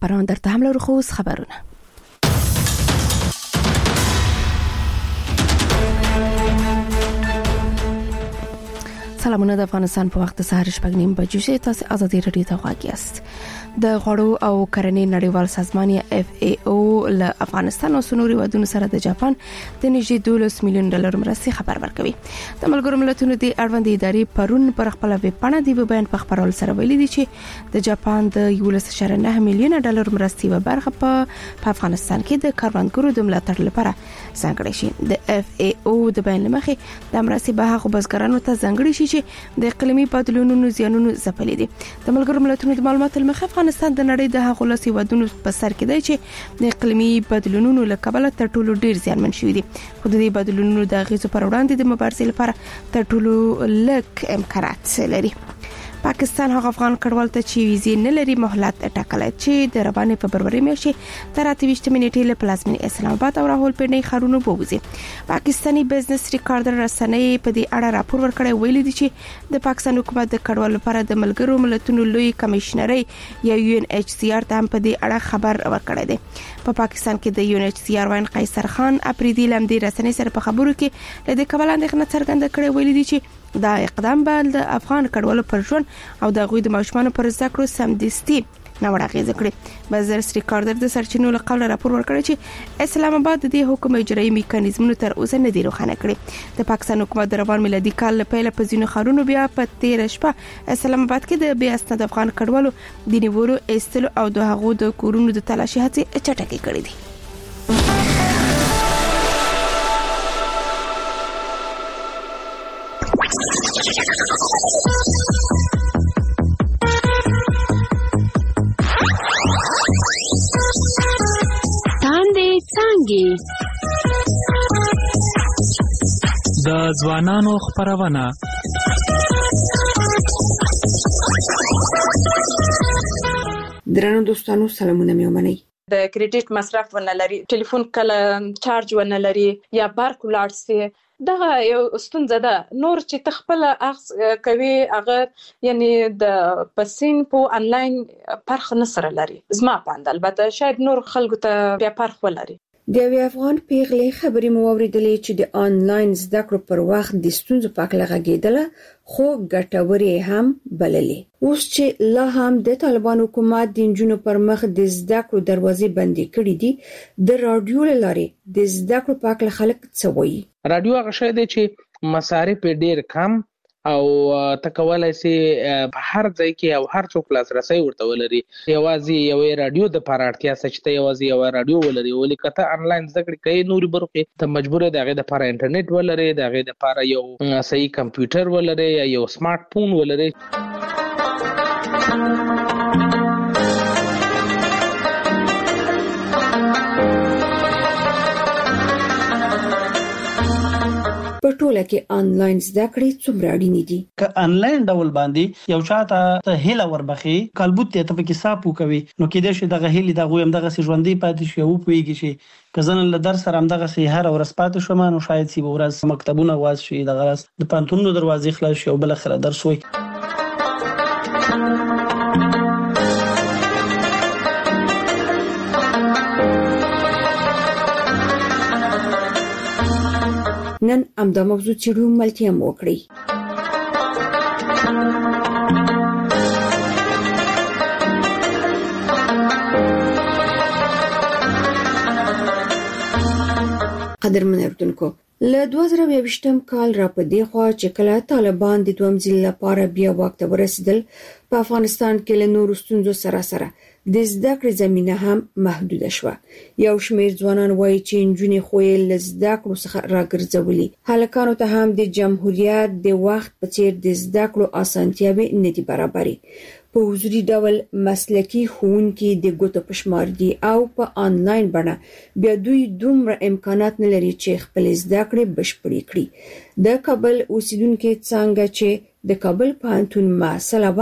خبران درته هم لرو. خو خبرونه سلامونه. د افغانستان په وخت سهار 6:30 تاسو ازادي رادیو ته غواړئ است. د غوړو او کرنې نړیوال سازمان یا FAO له افغانستان او سنوري ودونو سره د جاپان د نږدې $12 میلیون مرستې خبر ورکوي. د ملګرو ملتونو د اړوند ادارې پرون پر خپل ویب پاڼه د بیان په خبرولو سره ویلي دي چې د جاپان د $11.9 میلیون مرستې و برخه په افغانستان کې د کاروانګرو د ملاتړ لپاره ځانګړې شي. د FAO د بیان لمخې د مرستې به هغه بزګرانو ته ځانګړې شي چې د اقلیمي بدلونونو زیانونو ځپلي دي. د ملګرو ملتونو د معلوماتو لمخې افغانستان د نړۍ د هغو لاسي ودونو په سر کې دی چې د اقلیمي بدلونونو له کبله تر ټولو ډیر زیانمن شوي دي. خو د دې بدلونونو د اغیزو پر وړاندې د مبارزې لپاره تر ټولو لږ امکانات لري. پاکستان هغه افغان کډوال ته چې ویزې نه لري مهلت ټاکلی چې د روانې فبروري میاشتې تر 28 نیټې له پلازمینې اسلام آباد او راولپنډۍ ښارونو بوځي. پاکستاني بزنس ریکارډر رسنۍ په دې اړه راپور ورکړی ویلي دي چې د پاکستان حکومت د کډوال لپاره د ملګرو ملتونو لوی کمشنري یا UNHCR ته هم په دې اړه خبر ورکړی دی. په پاکستان کې د UNHCR وین قیصر خان اپریدي لمدي رسنۍ سره په خبرو کې له دې کبل اندېښنه څرګنده کړې ویلي دي چې دا اقدام به د افغان کډوالو پر ژوند او د غوي د ماشومان پر زده کړو سمدستي نوړه اغیزه کړې. بزنس ریکارډر د سرچینو له قبل راپور ورکړی چې اسلام آباد د حکم اجرایي میکانیزمونو تر اوسه نه دی روښانه کړی. د پاکستان حکومت د روان میلادي کال له پیله په ځینو ښارونو بیا په 13 شپه اسلام آباد کې د بیا اسناد افغان کډوالو د نیولو ایستلو او د هغو د کورونو د تلاشي هڅې چټکې کړې دي. د ځوانانو خبرونه درنو دوستانو سلامونه مې ومنئ. د کریډټ مصرف ونه لري، ټلیفون کله چارج ونه لري یا بارک ولاړ سي، دغه یو ستونزه ده. نور چې تخپل اخذ کوي هغه یعنی د پسین په انلاین پرخ نصر لري. زما پاند البته شاید نور خلکو ته بیا پرخ ولري. د افغان پیغلې خبرې مو اوریدلې چې د آنلاین زده کړو پر وخت د ستونزو په اړه غږیدله خو ګټورې هم بللې. اوس چې لا هم د طالبان حکومت د نجونو پر مخ د زده کړو دروازې بندې کړې دي، د رادیو لارې د زده کړو په اړه خلک څه وایي؟ رادیو هغه شی دی چې مصارف ډیر کم او تکولای سي په هر ځای کې او هر څوک لاسرسي ورته ولري. یوازې یو رادیو د پارارتیا سچته یوازې یو رادیو ولري، ولیکته انلاین زده کړې کوي نوري برخه ته مجبور دی هغه د لپاره انټرنیټ ولري، هغه د لپاره یو صحیح کمپیوټر ولري یا یو سمارټ فون ولري. په ټوله کې آنلاین زده کړې څومره اړینې دي؟ که آنلاین ډول باندې یو چاته هیله وربخي کلبوت ته په کې صاحب کوي نو کې د شه دغه هیله دغه هم دغه ژوندۍ پاتې شي او پويږي شي کزن له درس سره هم دغه سي هر ورځ پاتې شوم نو شاید سی ورځ مکتبونه واز شي دغه راس د پانتونو دروازې خلاص شي او بل اخر درس وي. نن امدا موضوع چیرو ملتیا موکړي. قدرمن اردوونکو له 2020 کال را پدې خوا چې کله طالبان د دویم ځل لپاره بیا واک ته ورسېدل په افغانستان کې له نورو ستونزو سره د زده کړې زمينه هم محدوده شوه. یو شمېر ځوانان وایي چې نجونې خو یې له زده کړو څخه راګرځولي. هلکانو ته هم د جمهوریت د وخت په څیر د زده کړو اسانتیاوې نه دي برابرې. په حضوري ډول مسلکي ښوونکي د ګوتو پشمار دي او په آنلاین بڼه بیا دوی دومره امکانات نه لري چې خپل زده کړې بشپړې کړي. د کابل اوسیدونکو څنګه چې د کابل پوهنتون مسله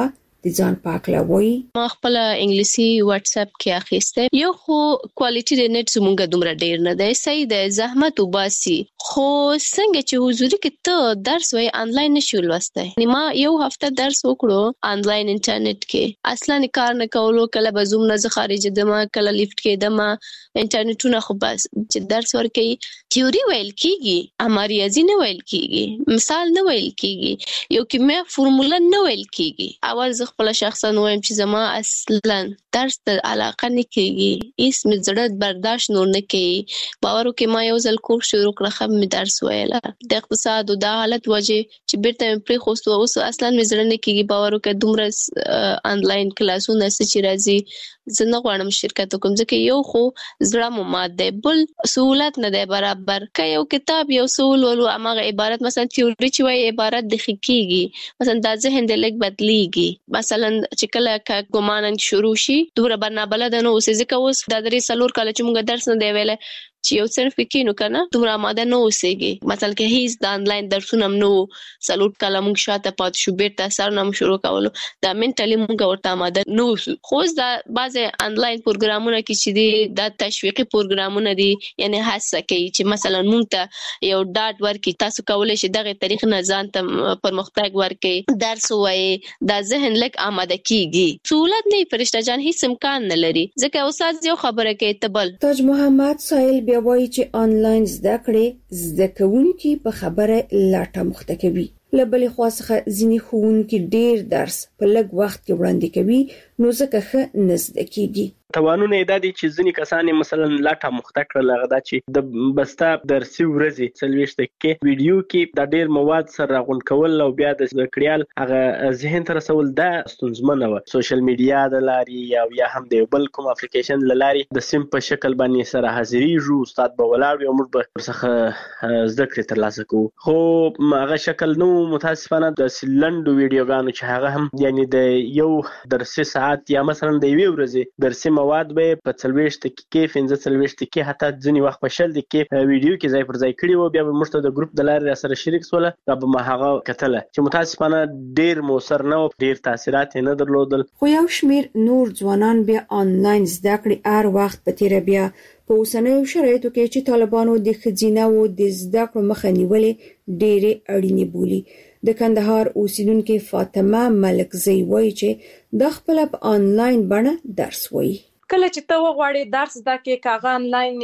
د ځان پاکلوي. ما خپل انګلیسي واتس اپ کې اخیسته یو خو کوالټي د نت زمونږ دومره ډیر نه دی صحیح دی زحمت وباسي خو څنګه چې حضوري کې ته درس وای انلاین نشو لوسته ما یو هفته درس وکړو انلاین انټرنیټ کې اصلا کار نه کولو کله به زوم نه خارج دمه کله لیفت کې دمه انټرنیټونه خو بس چې درس ورکې تیوري ویل کیږي امریازي نه ویل کیږي مثال نه ویل کیږي یو کیمیا فرموله نه ویل کیږي اول ز خپل شخصا وایم چې زما اصلا درس ته علاقه نه کیږي هیڅ مې زړه برداشت نور نه کوي باور وکړه ما یو ځل کورس شروع کړ خو مې درس ویله د اقتصاد او د حالت وجه چې بیرته مې پری خوستو اوس اصلا مې زړه نه کیږي باور وکړه دومره انلاین کلاسونه چې راځي زه نه غواړم شرکت وکم ځکه یو خو زړه مو مات دی بل سہولت نه دی برابر که یو کتاب یو سول ولو امغه عبارت مثلا تیوري چې وای عبارت د خکېږي مثلا د ذهن د لګ بدلیږي مثلا چې کله ګومان شروع شي دوره برنا بلد نو اوسې ځکه اوس د درې سلور کال چې موږ درس نه دی ویل چې یو صرف کینو کنه دومره آماده نه اوسېږي مثلا که هیڅ د انلاین درسونه نو سلوټ کله موږ شاته پات شو بیرته سر نم شروع کولو دا منټلی موږ ورته آماده نو خو د بعض انلاین پروګرامونه کې چې دي د تشویقي پروګرامونه دي یعنی هڅه کوي چې مثلا موږ ته یو ډاټ ورکړي تاسو کولای شئ دغه طریق نه ځان ته پرمختګ ورکړي درس وایي د ذهن لک آماده کیږي سہولت نه فرشته جان هیڅ امکان نه لري ځکه استاد یو خبره کوي تبل تاج محمد سایل بیا وایي چې آنلاین زده کړې زده کوونکي په خبره لاټه مخته کوي له بلې خوا څخه ځینې ښوونکي ډیر درس په لږ وخت کې وړاندې کوي نو ځکه ښه نه زده کیږي توانونه یې دا دي چې ځینې کسان مثلا لاټه مخته کړل هغه دا چې د بستا درسي ورځې 40 دقیقې ویډیو کې د ډیر مواد سره راغونډ کول او بیا د کړیال هغه ذهن ته رسول دا ستونزمنه و سوشل میډیا د لارې یا هم د بل کوم اپلیکیشن لارې د سیم په شکل باندې سره حاضرېږو استاد به ولاړ وي موږ به ورڅخه زده کړې ترلاسه کوو خو هغه شکل نو متاسفانه د لنډو ویډیوګانو چې هغه هم یعنی د یو درسي ساعت یا مثلا د یوې ورځې درسي مواد به په 40 دقیقې 45 دقیقې حتی ځینې وخت په 10 دقیقې ویډیو کې ځای پر ځای کړي وو بیا به موږ ته د ګروپ د لارې سره شریک سول دا به ما هغه کتل چې متاسفانه ډیر موثر نه او ډیر تاثیرات نه درلودل خو یو شمیر نور ځوانان بیا آنلاین زده کړې هر وخت په تیر بیا په اوسنیو شرایطو کې چې طالبانو د خزینه او د زده کړو مخه نیولې ډېرې اړینې بولي د کندهار اوسیدونکو فاطمه ملکزی وایي چې د خپل په آنلاین بڼه درس وایي کله چې ته وغواړې درس زده کې کاغه انلاین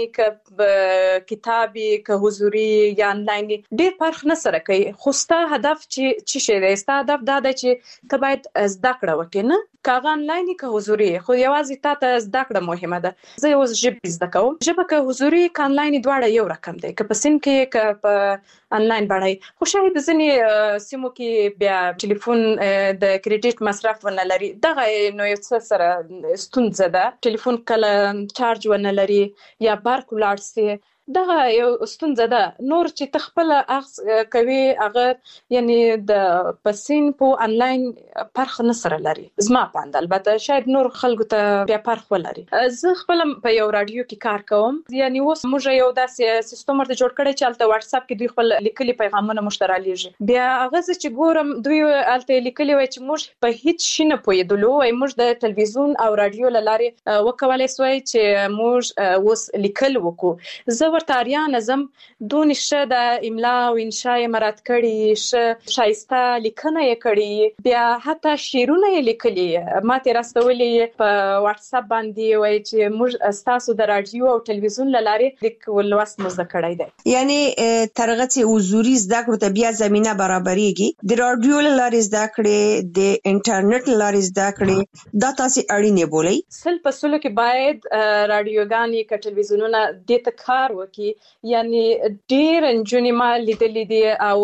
کې کتابي که حضوري یا انلاین ډېر فرق نه سره کوي خو ستا هدف چې شي دی ستا هدف دا دی چې ته باید زده کړه وکړې نه کاغه انلاین که حضوري خو یوازې تا ته زده کړه مهمه ده زه اوس ژبه زده کوم ژبه که حضوري که انلاین دواړه یو رقم دی که په سیم کې که په انلاین باندې خو شاید ځینې سیمو کې بیا ټلیفون د کریډټ مصرف ونه لري دغه نو یو څه سره ستونزه ده ټلیفون کله چارج ونه لري یا برق ولاړ سي دغه یو ستونزه ده نور چې تخپل اخذ کوي هغه یعنی د پسین په انلاین فرق نه سره لري زما پاند البته شاید نور خلکو ته بیا فرق ولري زه خپل په یو رادیو کې کار کوم یعنی اوس موږ یو داسې سیستم ورته جوړ کړی چې الته واتس اپ کې دوی خپل لیکلي پیغامونه مشترالیږي بیا هغه چې ګورم دوی الته لیکلي وای چې موږ په هیڅ شي نه پوهیدلو وای موږ د تلویزیون او رادیو لاره وکولای سوای چې موږ اوس لیکل وکړو زه ورته اړیا نظم دون شه د املا او انشاء مراد کړي شه شایسته لیکنه یې کړي بیا حتی شعرونه یې لیکلي ماته راستولې په واتس اپ باندې وای چې موږ تاسو د رادیو او تلویزیون لاره لیک ولوست مزه کړی دی یعنی ترغه چې حضوري زده کړو ته بیا زمينه برابرېږي د رادیو لاره زده کړې د انټرنیټ لاره زده کړې دا تاسو اړینه بولئ سل په سلو کې باید رادیوګانې ک تلویزیونونه د تکار وکي یعنی ډیر انجونی ما لیدلې دي او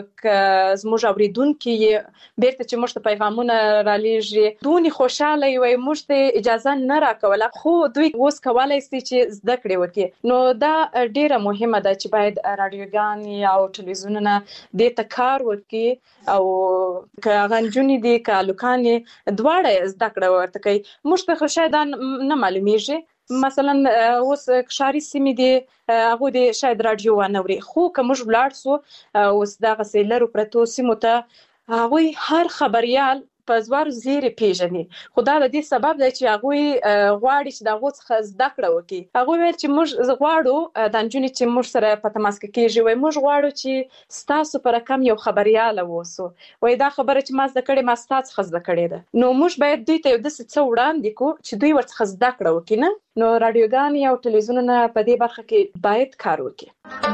ک زموږ اوریدونکو بیرته چې موږ ته پیغامونه را لېږي دونی خوشاله وي موږ ته اجازه نه راکوله خو دوی اوس کولای شي چې زده کړي وکي نو دا ډیره مهمه ده چې باید رادیوګانې او تلویزیونونه د تکار وکي او ک غنجونی دي ک لوکانې دواړه زده کړه ورته کوي موږ ته شاید نه معلومیږي مثلا اوس شاري سیمې دي هغه د شاید رادیو ونوري خو کوم ولاړ سو اوس دغه سیلر پرتو سیمو ته هغه هر خبريال په زوار زیری پیژني. خو دا د دې سبب دی چې هغه غواړي چې دغه څخه زده کړه وکړي. هغه ویل چې موږ غواړو د انجونې چې موږ سره په تماس کې کېږي وای موږ غواړو چې ستاسو پر رقم یو خبريال ووسو. وای دا خبره چې ما زده کړې ما ستاسو خزده کړې ده. نو موږ باید دوی ته د څه وړاندې کو چې دوی ورڅخه زده کړه وکړي نه. نو رادیوګان او ټلویزیونونه په دې برخه کې باید کار وکړي.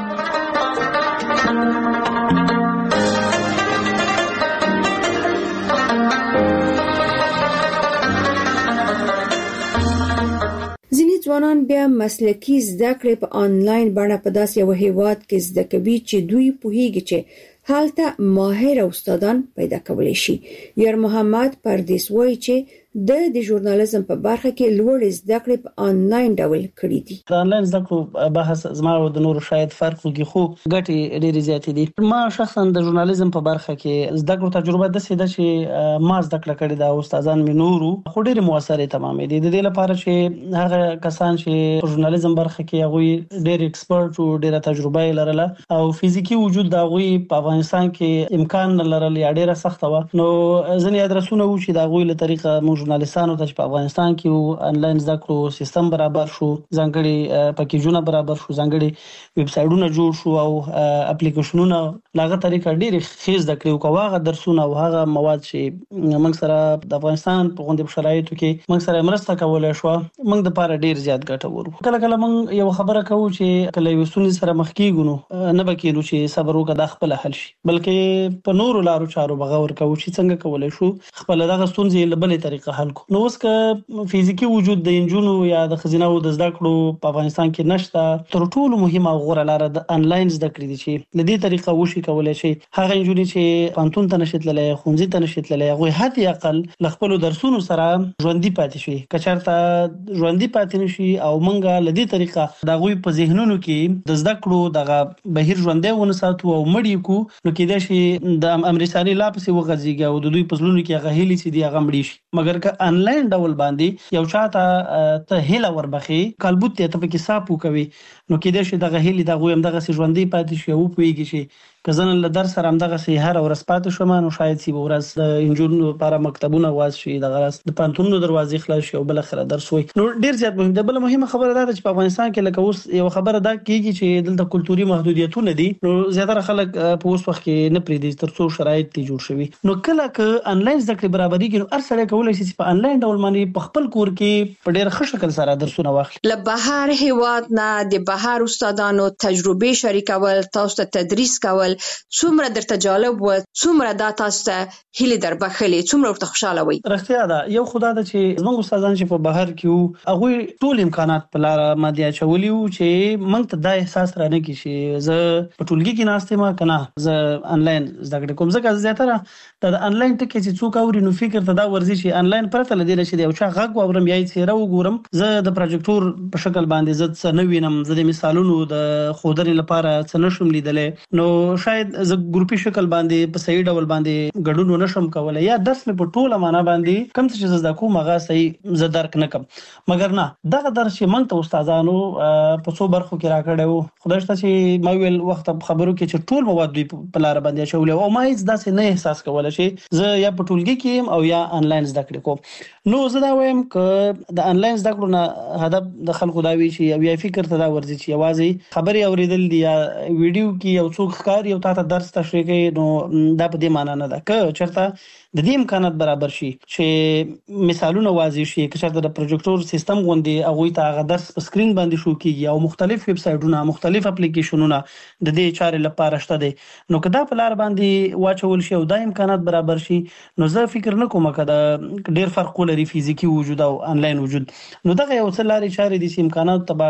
ځینې ځوانان بیا مسلکي زده کړې په آنلاین بڼه په داسې یو هیواد کې زده کوي چې دوی پوهیږي چې هلته ماهر استادان پیدا کولی شي. یار محمد پردیس وایي چې د ژورنالیزم په برخه کې لوړ زده کړې په آنلاین ډول کړې دي. د آنلاین زده کړو بحث زما او د نورو شاید فرق وکړي خو ګټې ډېرې زیاتې دي. ما شخصا د ژورنالیزم په برخه کې زده کړو تجربه داسې ده چې ما زده کړه کړې ده، استادان مې نورو خو ډېرې موثرې تمامې دي. د دې لپاره چې هغه کسان چې په ژورنالیزم برخه کې هغه ډېر ایکسپرټ او ډېره تجربه یې لرله او فزیکی وجود د هغه په افغانستان کې امکان نه لرل یا ډېره سخته و، نو ځینې ادرسونه و چې د هغه له طریقه موږ ژورنالیستانو ته په افغانستان کې آنلاین زده کړو سیستم برابر شو، ځانګړي پکیجونه برابر شو، ځانګړي ویب سایټونه جوړ شو او اپلیکیشنونه لاغه طریقه ډېر ښه زده کړو. کوغه درسونه او هغه مواد چې موږ سره د افغانستان په غونډه شرایطو کې موږ سره مرسته کولای شو، موږ د پاره ډېر زیات ګټور. کله کله موږ یو خبره کوو چې کله یو سونی سره مخ کیږو نه بکیلو چې صبر وکړه د خپل حل شي، بلکې په نورو لارو چارو بغور کوو چې څنګه کولای شو خپل دغه ستونزې له بلې طریقه حل کو. نو اوس که فزیکی وجود د انجونو یا د خزینه او د زده کړو په افغانستان کې نشته، تر ټولو مهمه او غوره لار د آنلاین زده کړې دي چې له دې طریقه وشي کولای شي هغه انجونې چې پانتون ته نشي تللی، خونځي ته نشي تللی، هغه حتی اقل له خپل درسونو سره ژوندۍ پاتې شي. کچارته ژوندۍ پاتې نشي او مونږه له دې طریقه د غوي په ذهنونو کې د زده کړو دغه بهیر ژوندۍ ونساتو او مړی کو، نو کېدای شي د امریکایي لاپسې وغځيږي او د دوی په زلونو کې هغه هلي چې دی هغه مړی شي. مګر که آنلاین ډول باندې یو چاته ته هله وربخي کلبوت ته په کې صاحب کوي، نو کېدای شي دغه هلي دغه هم دغه ژوندۍ پاتې شي او پويږي شي کزن له در سره هم دغه سي هر ورځ پاتې شوم، نو شاید سی ورځ د انجونو لپاره مکتبونه واز شي، دغه راس د پانتونو دروازې خلاص شي او بل اخر درس وي. نو ډیر زیات مهم ده. بل مهمه خبره ده چې په افغانستان کې لکه اوس یو خبره ده کیږي چې دلته کلتوري محدودیتونه دي، نو زیاتره خلک په اوس وخت کې نه پریدي ترڅو شرایط تی جوړ شوي. نو کله ک آنلاین زده کړې برابرېږي نو هر سړی کولای شي په آنلاین ډول باندې په خپل کور کې په ډیر ښه شکل سره درسونه واخلي. له بهر هیواد نه د بهر استادانو تجربه شریکول، تاسو ته تدریس کول څومره درته جالب و، څومره دا تاسو ته هیله در بخلې، څومره ورته خوشاله وي؟ رښتیا ده، یو خدای ده چې زموږ استادان چې په بهر کې وو هغه ټول امکانات په لار مادي اچولي وو چې موږ ته دا احساس را نه کی چې زه په ټولګي کې ناشته ما کنه زه آنلاین زده کړم کوم. ځکه زیاتره د آنلاین ټکی چې څوک اوري نو فکر ته دا ورزي چې آنلاین پرته لدی نشي دی او چې غږ اورم یا یې سره وګورم، زه د پروجیکټور په شکل باندې زه څه نه وینم، زه د مثالونو د خودري لپاره څه نشم لیدلې، نو شاید زه ګروپي شکل باندې په صحیح ډول باندې ګډون نشم کولای یا درس مې په ټوله معنا باندې کم څه چې زده کوم هغه صحیح زه درک نه کوم. مګر نه دغه درس چې موږ ته استادانو په څو برخو کې راکړیو، خدای شته چې ما ویل وخت خبرو کې چې ټول مواد دوی په لار باندې شولې او ما هیڅ داسې نه احساس کولای شي زه یا په ټولګي کې او یا آنلاین زده کړې کوم. نو زه دا وایم ک د آنلاین زده کړو نه هدف د خلکو دا وی چې یا فکر ته دا ورځي چې یوازې خبري اوریدل دي یا ویډیو کې یو څوک ښکار یو تاسو درس تشریح کوي، نو دا په دې معنی نه ده ک چرته د دې امکانات برابر شي چې مثالونه واضح شي، که چېرته د پروجیکټور سیستم غوندي هغه ته هغه درس په سکرین باندې شو کیږي او مختلف ویب سایټونه مختلف اپلیکیشنونه د دې چارې لپاره شته دي، نو که دا په لار باندې واچول شي او دا امکانات برابر شي، نو زه فکر نه کوم که دا ډیر فرق لري فزیکی وجود او آنلاین وجود. نو دغه یو څه لارې چارې دي چې امکانات ته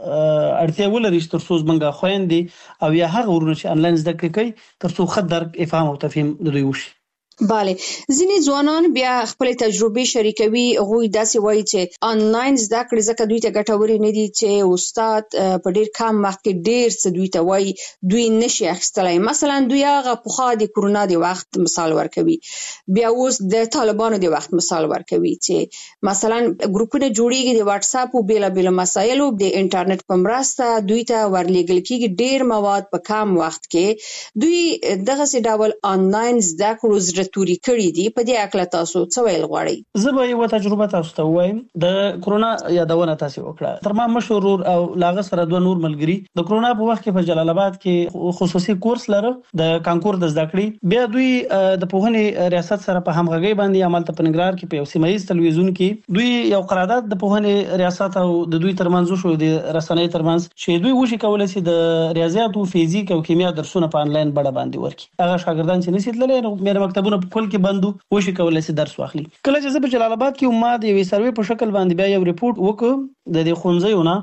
اړتیا ولري چې ترڅو زمونږ خويندې او یا هغه ورونه چې آنلاین زده کړې کوي ترڅو ښه درک افهام او تفهیم د دوی وشي. بله، ځینې ځوانان بیا خپل تجربه شریکوي، هغوی داسې وایي چې آنلاین زده کړې ځکه دوی ته ګټورې نه دي چې استاد په ډیر کم وخت کې ډیر څه دوی ته وایي دوی نشي اخیستلی. مثلا دوی هغه پخوا د کورونا د وخت مثال ورکوي، بیا اوس د طالبانو د وخت مثال ورکوي چې مثلا ګروپونه جوړیږي د واتس اپ او بیلابیل مسایلو د انټرنیټ په مرسته دوی ته ورلېږل کیږي ډیر مواد په کم وخت کې. دوی دغه ډول آنلاین زده کړو زړه زړه توري کړي دي. په دې اړه تاسو څه ویل غواړئ؟ زه به یو تجربه تاسو ته وایم. د کرونا یادونه تاسو وکړه. تر ما مشهور او لاغه سره دوه نور ملګری د کرونا په وخت کې په جلال آباد کې خصوصي کورس لره د کانکور د زده کړې. بیا دوی د پوهنې ریاست سره په همغږي باندې عمل ته پنګرار کې په یو سیمایي تلویزیون کې دوی یو قرارداد د پوهنې ریاست او د دوی ترمنځ شو د رسنۍ ترمنځ چې دوی وشي کولای شي د ریاضیات او فزیک او کیمیا درسونه په انلاین بڼه باندې ورکړي. هغه شاګردان چې نشي تللی نو مېره مکتبونه په کل کې بندو وشي کولای شي درس واخلي. کله چې زه په جلال آباد کې ما د یو سروې په شکل باندې بیا یو ریپورت وکړ د دې خونځیونه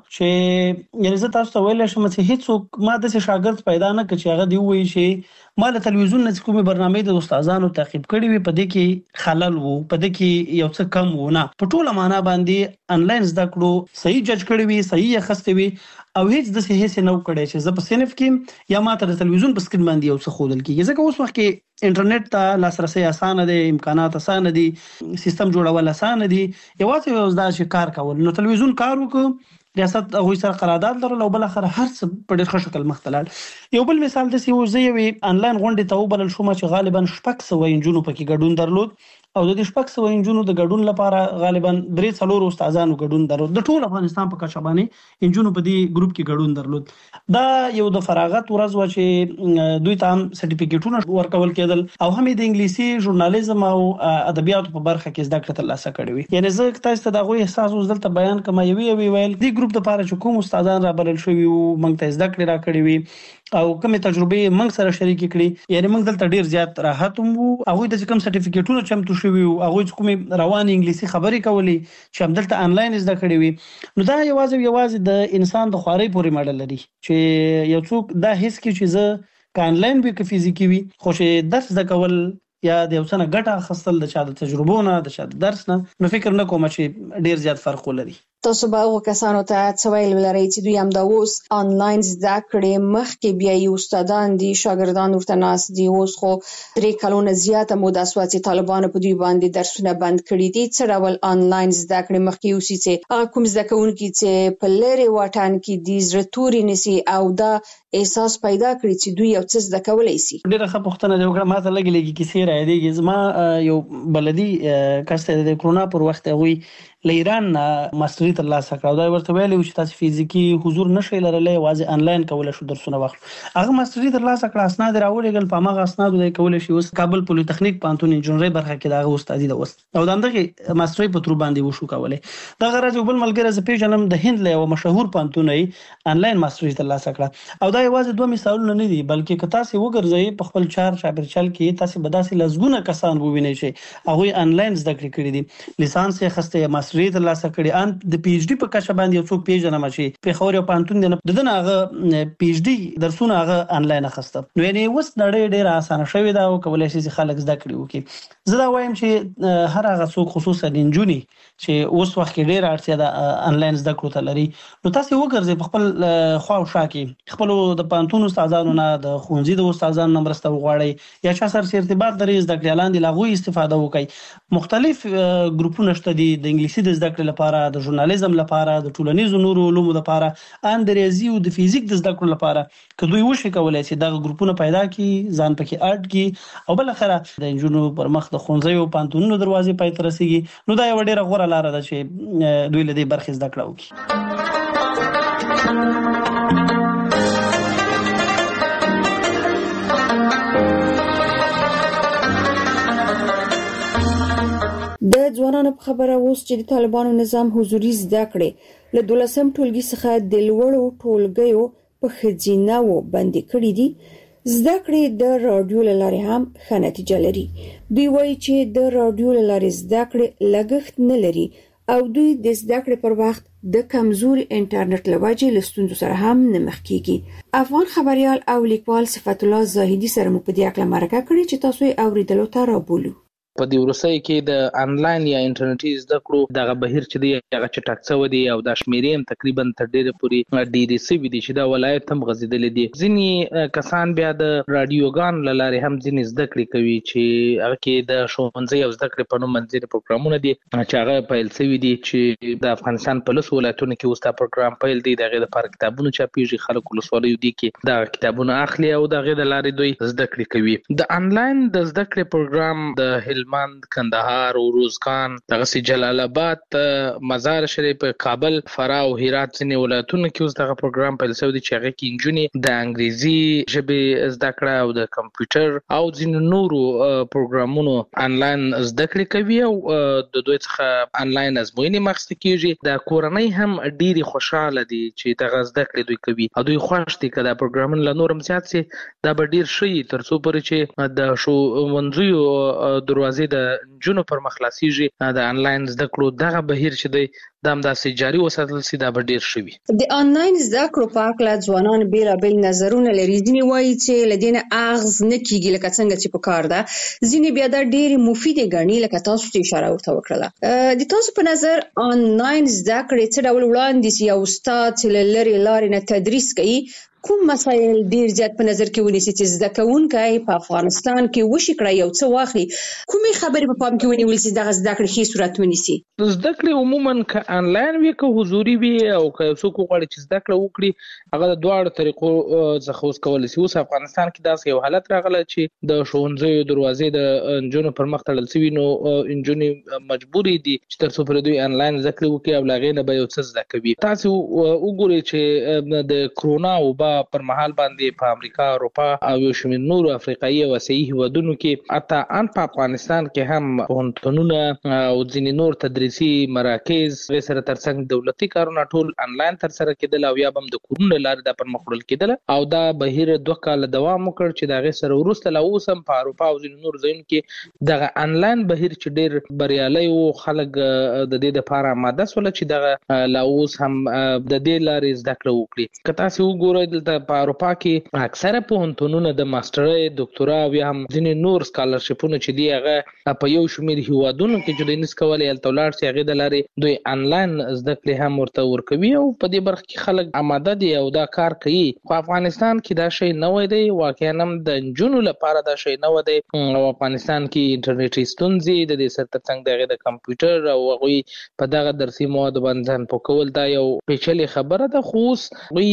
چې یعنی زه تاسو ته ویل شم چې هیڅ ما د شاګرد پیدا نه کړ چې هغه دی وایي چې ما له تلویزیون نه کومې برنامه د استادانو تعقیب کړې وي په دې کې خلل وو په دې کې یو څه کم وو نه په ټوله معنا باندې انلاین زده کړو صحیح جج کړی وي صحیح خسته وي او هیڅ د هیڅ نو کړی چې زه په صنف کې یا ما تر تلویزیون په سکرین باندې یو څه خودل کیږي ځکه اوس وخت کې انټرنیټ ته لاسرسي اسانه دي امکانات اسانه دي سیستم جوړول اسانه دي یوازې یو ځدا چې کار کول نو تلویزیون کار وکړو ریاست هغه سره قرارداد لرل او بل اخر هر څه په ډېر ښه شکل مختلل. یو بل مثال د سی وزوی انلاین غونډه ته وبلل شو چې غالبا شپږ سو انجونو پکې ګډون درلود او د شپږ سو انجونو د ګډون لپاره غالبا 3 استادانو ګډون درلود. د ټول افغانستان په کچه باندې انجونو په دې ګروپ کې ګډون درلود. دا یو د فراغت ورځ و چې دوی ته هم سرټیفیکیټونه ورکول کېدل او هم د انګلیسي ژورنالیزم او ادبیاتو په برخه کې زده کړه ترلاسه کړې وي. یعنی زه تاسو ته دا غوښتل احساس وزدل بیان کوم یوي ویل دی ګروپ د لپاره چې کوم استادان را بلل شوی او موږ ته زده کړې را کړې وي او کومه تجربه موږ سره شریک کړي یعنی موږ دلته ډیر زیات راحت وو. هغه د کوم سرټیفیکیټونو چمتو شوی او هغه کومه روان انګلیسي خبرې کولې چې هم دلته انلاین زده کړې وي نو دا یوازې د انسان د خواري پورې ماډل لري چې یو څوک دا هیڅ کې چې زه ک انلاین به ک فزیکی وي خو چې درس د کول یا د یو څنګه ګټه خستل د چا د تجربونه د چا د درس نه نو فکر نه کوم چې ډیر زیات فرق ولري. تاسو به هغه کسانو ته څه ویل ولرئ چې دوی هم دا اوس انلاین زده کړې مخکې بیا یو استادان دي شاګردان ورته ناس دي اوس خو 3 کلونه زیاته موده سوه چې طالبانو په دوی باندې درسونه بند کړي دي. څه ډول انلاین زده کړې مخکې اوسي چې هغه کوم زده کوونکي چې په لرې واټن کې دي زړه توري نسی او دا احساس پیدا کړی چې دوی یو څه زده کولای شي. ډیره ښه پوښتنه ده وکړه. ماته لګي کیسې راځي زما یو بلدي کسته د کرونا پر وخت غوي لایران ماستری ترلاسه کړو. دا ورته ویلو چې تاسو فزیکی حضور نشئ لرلای واځي انلاین کولای شو درسونه واخلو. هغه ماستری ترلاسه کړ اسناد راوړل په ماغه اسناد د کولای شي اوس کابل پولی تخنیک پانتون انجنیری برخه کې دا استادي ده اوس او دغه ماستری په تر باندې وشو کولای. دا غرض یو بل ملګری ز پیژنم د هند له یو مشهور پانتونې انلاین ماستری ترلاسه کړ او دا یوازې دوه مثالونه نه دي بلکې که تاسو وګرځئ په خپل چار شاګردچل کې تاسو بداسي لزګونه کسان ووینئ چې هغه انلاین زده کړې کړې دي لیسانس یې خسته ماستری ترلاسه کړي ان د پی ایچ ډی په کچه باندې یو څوک پیژنم چې په خور یو پانتون دنه هغه پی ایچ ډی درسونه هغه انلاین خسته نو یعنی اوس نړۍ ډیره اسانه شوې ده او کولای شي خلک زده کړي وکړي. زه دا وایم چې هر هغه څوک خصوصا انجونی چې اوس وخت کې ډیره اړتیا ده انلاین زده کړو ته لري نو تاسو وګرځئ په خپل خواوشا کې خپل د پانتون استادانو نه د خونځي د استادانو نه مرسته وغواړئ یا چا سره ارتباط لري زده کړې لاندې لاغوي استفاده وکړئ. مختلف ګروپونه شته دي د انګلیسي د زده کړې لپاره د ژورنالیزم لپاره د ټولنیزو نورو علومو لپاره ان د ریاضي او د فزیک د زده کړې لپاره که دوی وشي کولای شي دغه ګروپونه پیدا کړي ځان پکې اډ کړي او بل اخره د انجونو پر مخ د خونځي او پانتونونو دروازې پای ته رسیږي نو دا یو ډیره غوړه لار ده چې دوی له دې برخې زده کړه وکړي. د ځوانانو په خبره اوس چې د طالبانو نظام حضوري زده کړې له 12م ټولګي څخه د لوړو ټولګیو په خزینه‌و باندې کړې دي. زده کړې د رادیو لارې هم ښه نتیجه لري. دوی وایي چې د رادیو لارې زده کړې لګښت نه لري او دوی د زده کړې پر وخت د کمزوري انټرنیټ لوجې له ستونزو سره هم نه مخ کیږي. افغان خبريال او لیکوال صفت الله زاهدي سره مو په دې اړه مرکه کړې چې تاسو یې اوریدلو ته رابولو. په دې ورسې کې د انلاین یا انټرنیټي زده کړو دغه بهیر چې دی هغه چټک څو دی او د شمیرې تقریبا تر ډیره پورې ډیری سوي دي چې دا ولایت هم غزیدل دي. ځینی کسان بیا د رادیوګان لاره هم ځینې زده کړې کوي چې هغه کې د ښوونځي او زده کړې په نوم منځري پروګرامونه دي چې هغه پیل شوي دي چې د افغانستان په لس ولایتونو کې اوس دا پروګرام پیل دی. دغه لپاره کتابونه چاپیږي، خلک ولسوالیو دي کې دا کتابونه اخلي او دغه د لارې دوی زده کړې کوي. د انلاین د زده کړې پروګرام د هلمند، کندهار او روزګان، دغه جلال آباد، مزار شریف، کابل، فراه او هرات ځینې ولایتونو کې اوس دغه پروګرام پیل شوی دی چې هغه کې انجونې د انګریزي ژبې زده کړه او د کمپیوټر او ځینې نورو پروګرامونو انلاین زده کړې کوي او د دوی څخه انلاین ازموینې مخکې کیږي. د کورنۍ هم ډېری خوشاله دي چې دغه زده کړې دوی کوي او دوی خوښ دي چې دا پروګرامونه له نورم زیات سي دا به ډېر شي تر څو پورې چې د ښوونځیو دروازې د جنو پر مخلاصيږي. د انلاین زده کړو دغه بهیر چې دی دا هم داسې جاري وساتل سي دا به ډېر شي. د انلاین زده کړو په اړه ځوانان بیلابل نظرونه لري. ځینې وایي چې لدینه اغز نه کیږي لکه څنګه چې په کار ده، ځینې بیا دا ډېر مفید غني لکه تاسو ته اشاره ورته وکړه. د تاسو په نظر انلاین زده کړې څه ډول وړاندې یا استاد چې لری لارې نه تدریس کوي کوم مسایل ډیر زیات په نظر کې ونیسي چې زده کوونکي په افغانستان کې وشي کړی یو څه واخلي؟ کومې خبرې په پام کې ونیول چې دغه زده کړې ښه صورت ونیسي؟ زده کړې عموما که انلاین وي که حضوري وي او که څوک غواړي چې زده کړه وکړي هغه د دواړو طریقو څخه اوس کولی شي. اوس افغانستان کې داسې یو حالت راغلی چې د ښوونځیو دروازې د انجونو پر مخ تړل شوي، نو انجونې مجبورې دي چې تر څو پورې دوی انلاین زده کړې وکړي او له هغې نه به یو څه زده کوي. تاسې وګورئ چې د کرونا وبا پر مهال باندې په امریکا، اروپا او یو شمېر نورو افریقایي او اسیایي هیوادونو کې حتی ان په افغانستان کې هم پوهنتونونه او ځینې نور تدریسي مراکز سره ترڅنګ دولتي کارونه ټول انلاین ترسره کېدل او یا هم د کورونو لارې دا پرمخ وړل کېدل او دا بهیر 2 کال دوام وکړ چې دغه سره وروسته لا اوس هم په اروپا او ځینې نور ځایونو کې دغه انلاین بهیر چې ډېر بریالي او خلک د دې لپاره آماده شول چې دغه لا اوس هم د دې لارې زده کړه وکړي. که تاسو وګورئ دلته په اروپا کې اکثره پوهنتونونه د ماسترۍ، ډاکټرا او یا هم ځینې نور سکالرشپونه چې دی هغه په یو شمېر هیوادونو کې چې دوی نس کولی هلته ولاړ شي هغې د لارې دوی انلاین زده کړې هم ورته ورکوي او په دې برخه کې خلک آماده دي او دا کار کوي. خو افغانستان کې دا شی نوی دی، واقعا هم د نجونو لپاره دا شی نوی دی او افغانستان کې انټرنیټي ستونزې د دې سره ترڅنګ د هغې د کمپیوټر او هغوی په دغه درسي موادو باندې ځان پوه کول دا یو پیچلې خبره ده. خو اوس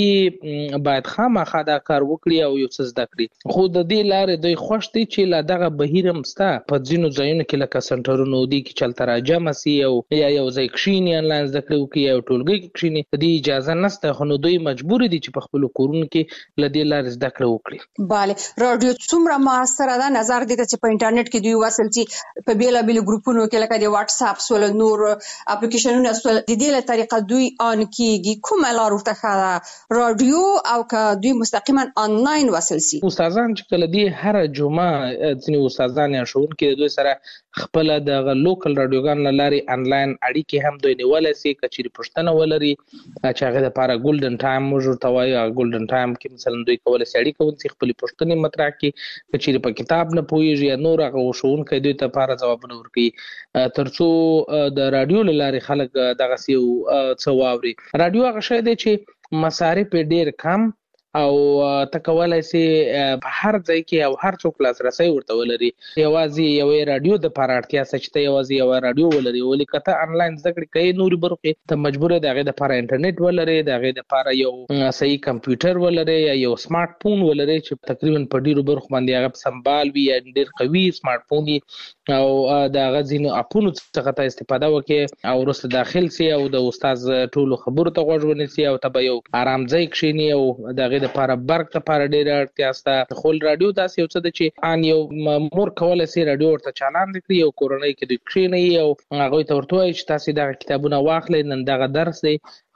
هغوی باید خامخا دا کار وکړي او یو څه زده کړي. خو د دې لارې دوی خوښ دي چې لا دغه بهیر هم شته په ځینو ځایونو کې لکه سنټرونو دي کې چې هلته راجمع سي او یا یو ځای کښیني انلاین زده کړې وکړي یا یو ټولګي کې کښیني. د دې اجازه نشته خو نو دوی مجبور دي چې په خپلو کورونو کې له دې لارې زده کړه وکړي. بله، رادیو څومره موثره ده؟ نظر دې ته چې په انټرنیټ کې دوی وصل چې په بیلابیلو ګروپونو کې لکه د واتس اپ سول نور اپلیکیشنونه سول د دې له طریقه دوی آن کیږي. کومه لار ورته ښه ده، رادیو او که دوی مستقیما آنلاین وصل سي؟ استادان چې کله دی هر جمعه ځینې استادان یا ښوونکي د دوی سره خپل د لوکل رادیوګان لارې انلاین اړیکې هم دوی نیولای سي. که چیرې پوښتنه ولري چې هغې دپاره ګولډن ټایم موږ ورته وایو، ګولډن ټایم کې مثلا دوی کولی سي اړیکه ونیسي، خپلې پوښتنې مطرح کړي. که چیرې په کتاب نه پوهېږي یا نور هغه ښوونکی دوی ته لپاره ځوابونه ورکوي تر څو د رادیو له لارې خلک دغسې څه واوري. رادیو هغه شی دی چې مصارف یې ډېر کم او ته کولی سي په هر ځای کې او هر څوک لاسرسی ورته ولري. یوازې یوې رادیو دپاره اړتیا شته چې ته یوازې یوه رادیو ولري. ولې که ته انلاین زده کړې کوې نورې برخو کې ته مجبور یې د هغې دپاره انټرنیټ ولرې، د هغې دپاره یو صحیح کمپیوټر ولرې یا یو سمارټ فون ولرې چې تقریبا په ډېرو برخو باندې هغه سمبال وي یا ډېر قوي سمارټ فون وي او د هغه ځینو اپونو څخه ته استفاده وکړې او وروسته داخل سي او د استاد ټولو خبرو ته غوږ ونیسي او ته به یو آرام ځای کښېني او د هغې دپاره برق دپاره ډېره اړتیا شته. خو رادیو داسې یو څه ده چې ان یو مور کولی سي رادیو ورته چالان کړي، یو کورنۍ کې دوی کښېنوي او هغوی ته ورته وایي چې تاسې دغه کتابونه واخلئ، نن دغه درس دی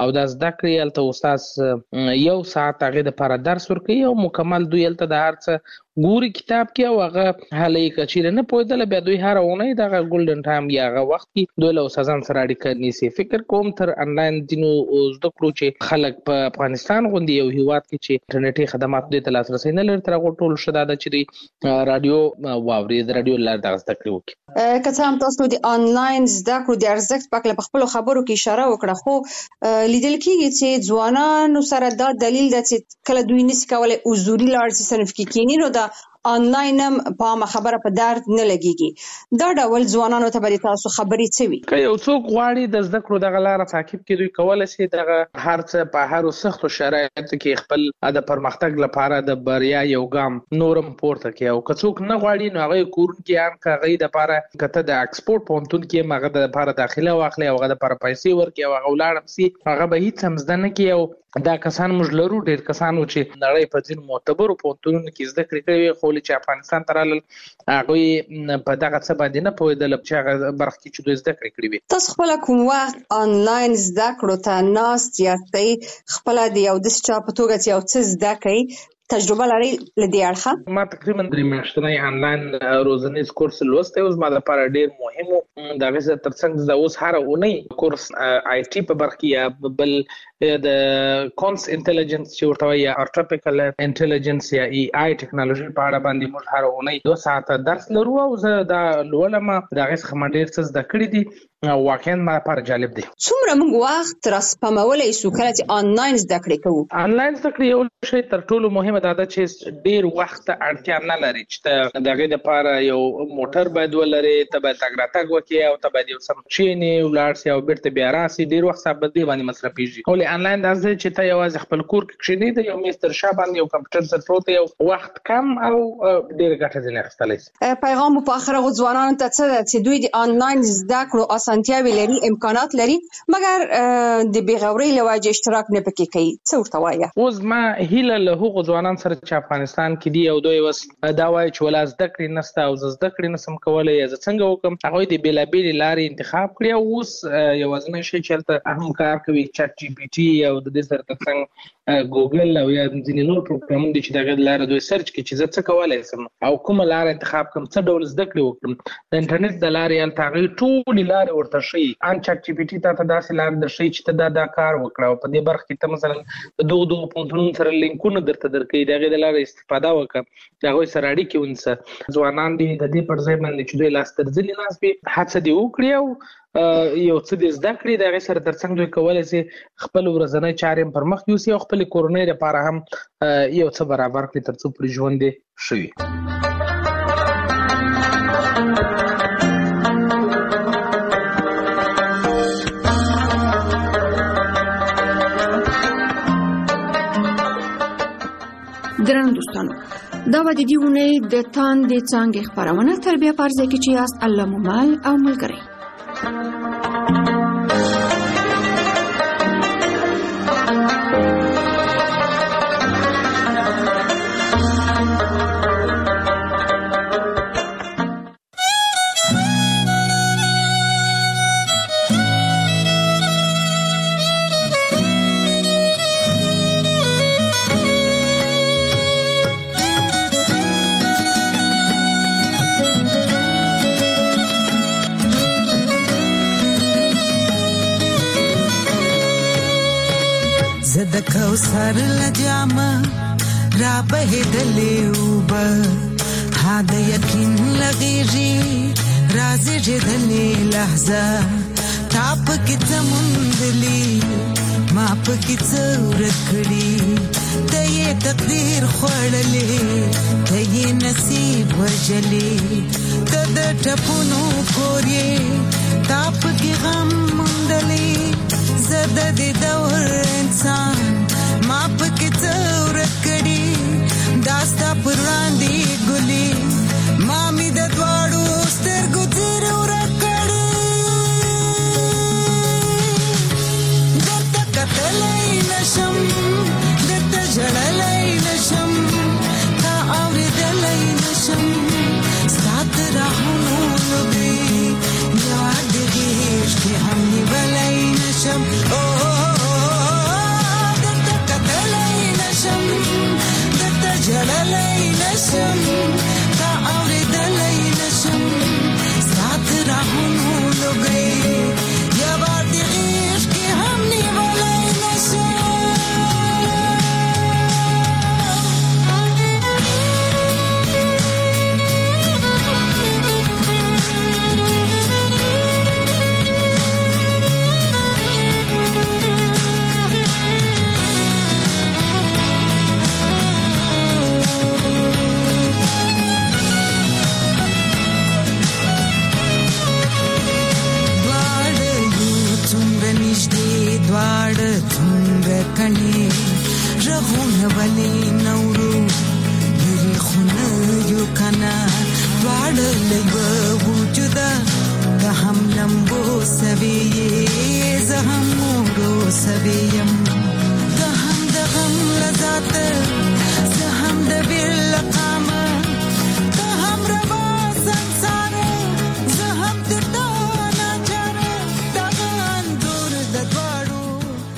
او د زده کړې الته استاد یو ساعت هغه د پر درس ورکوي او مکمل دوی الته د هر څه ګوري کتاب کې او هغه هلې کچیره نه پوهېدل بیا دوی هر اونۍ دغه ګولډن ټایم یا هغه وخت کې دوی له استادانو سره اړیکه نیسي. فکر کوم تر انلاین دینو زده کړو چې خلک په افغانستان غوندي یو هیواد کې چې انټرنیټي خدمات دوی ته لاسرسی نه لري تر هغو ټولو ښه دا ده چې دوی راډیو واوري د راډیو له لارې دغه زده کړې وکړي. که څه هم تاسو د انلاین زده کړو د ارزښت په اړه په خپلو خبرو کې اشاره وکړه، خو لیدل کېږي چې ځوانانو سره دا دلیل ده چې کله دوی نشي کولی حضوري لاړ شي صنف کې کېني نو دا آنلاین هم په عامه خبره په درد نه لګيږي. دا ډول ځوانانو ته به تاسو خبرې څه وي؟ که یو څوک غواړي د زده کړو دغه لاره تعقیب کړي دوی کولی شي دغه هر څه په هرو سختو شرایطو کې خپل د پرمختګ لپاره د بریا یو ګام نورم پورته کړي. او که څوک نه غواړي نو هغه کورن کې هم که هغه دپاره کته د اکسپورټ پوهنتون کې هغه دپاره داخله واخلي او هغه دپاره پیسې ورکړي او هغه ولاړ شي هغه به هیڅ هم زده نه کړي. او دا کسان موږ لرو ډېر کسانو چې نړۍ په ځینو معتبرو پوهنتونونو کې زده کړې کړې خو چې افغانستان ته رالل هغوی په دغه څه باندې نه پوهېدل چې هغه برخه کې چې دوی زده کړې کړې وي. تاسو خپله کوم وخت آنلاین زده کړو ته ناست یاستئ، خپله د یو داسې چا په توګه چې یو څه زده کوئ تجربه لري له دې اړخه؟ ما تقریبا 3 میاشتنی آنلاین روزنیز کورس لوستی اوس ما لپاره ډېر مهم و. د هغې سره تر څنګ زه اوس هره اونۍ کورس آی ټي په برخه کې یا بل د کونس انټیلیجنس چې ورته وایي یا آرټیفیشل انټیلیجنس یا ای آی ټیکنالوژي په اړه باندې موږ هره اونۍ 2 ساعته درس لرو او زه دا لولم. د هغې څخه ما ډېر څه زده کړي دي او واقعا ما لپاره جالب دی. څومره موږ وخت راسپمولی شو کله چې آنلاین زده کړې کوو؟ آنلاین زده کړې یو شی تر ټولو مهمه دا ده چې ډېر وخت ته اړتیا نه لري چې ته د هغې دپاره یو موټر باید ولرې، ته باید تګ راتګ وکړې او ته باید یو څه کښېنې ولاړ سې او بېرته بیا راسې. ډېر وخت په دې باندې مصرفېږي. ولې آنلاین داسې دی چې ته یوازې خپل کور کې کښېنې د یو میز تر شا باندې یو کمپیوټر سره پروت دی، یو وخت کم او ډېره ګټه ځینې اخیستلی شي. پیغام مو په آخر هغو ځوانانو ته څه ده چې دوی د آنلاین زده کړو اسانتیاوې لري، امکانات لري، مګر د بېغورۍ له وجې اشتراک نه پکې کوي، څه ورته وایه؟ اوس ما هیله له هغو ځوانانو سره چې افغانستان کې دي او دوی اوس دا وایي چې ولا زده کړې نشته او زه زده کړې نشم کولی یا زه څنګه وکړم، هغوی د بېلابېلې لارې انتخاب کړي او اوس یوازینی شی چې هلته هم کار کوي چټ جي پي ټي او د دې سره تر څنګ ګوګل او یا ځینې نور پروګرامونه دي چې د هغې د لارې دوی سرچ کړي چې زه څه کولی شم او کومه لاره انتخاب کړم، څه ډول زده کړې وکړم. د انټرنیټ د لارې هلته هغوی ټولې لارې ورته ښیي. ان چټ جي پي ټي ته داسې لارې درښیي چې ته دا کار وکړه او په دې برخه کې ته مثلا د دغو پوهنتونونو سره لینکونه درته درکوي، د هغې د لارې استفاده وکړه، د هغوی سره اړیکې ونیسه. ځوانان دي د دې پر ځای باندې چې دوی لاس تر زنې ناست وي هڅه دې وکړي او یو څه دې زده کړي، د هغې سره تر څنګ دوی کولی شي خپل ورځنی چارې هم پر مخ یوسي او خپلې کورنۍ لپاره هم یو څه برابر کړي تر څو پورې ژوند یې ښه وي. درنو دوستانو، دا و د دې اونۍ د تاندې څانګې خپرونه. تر بیا په هر ځای کې چې یاست الله مو مل او ملګری. زد کوثر لجامه را بهدلې وبه ها د یقین لغېږي رازېږېدلې لحظه تا پکې څه موندلي ما پکې څه ورک کړي ته یې تقدیر خوړلې ته یې نصیب وژلې ته د ټپونو کور یې تا پکې غم موندلی زه د دې دور انسان ما پکې څه ورک کړي دا ستا پر وړاندې ګلې ما مې د دواړو سترګو څېرې ورک کړي درته کتلی نشم درته ژړلی نشم تا اورېدلی نشم ستا د راهونو لوګي یوه د غېږ کې هم نیولی نشم. کني رغونه ولي نورو لري خونه یو کنا واړ لګو وجودا د هم لمبو سوي زهم مورو سوي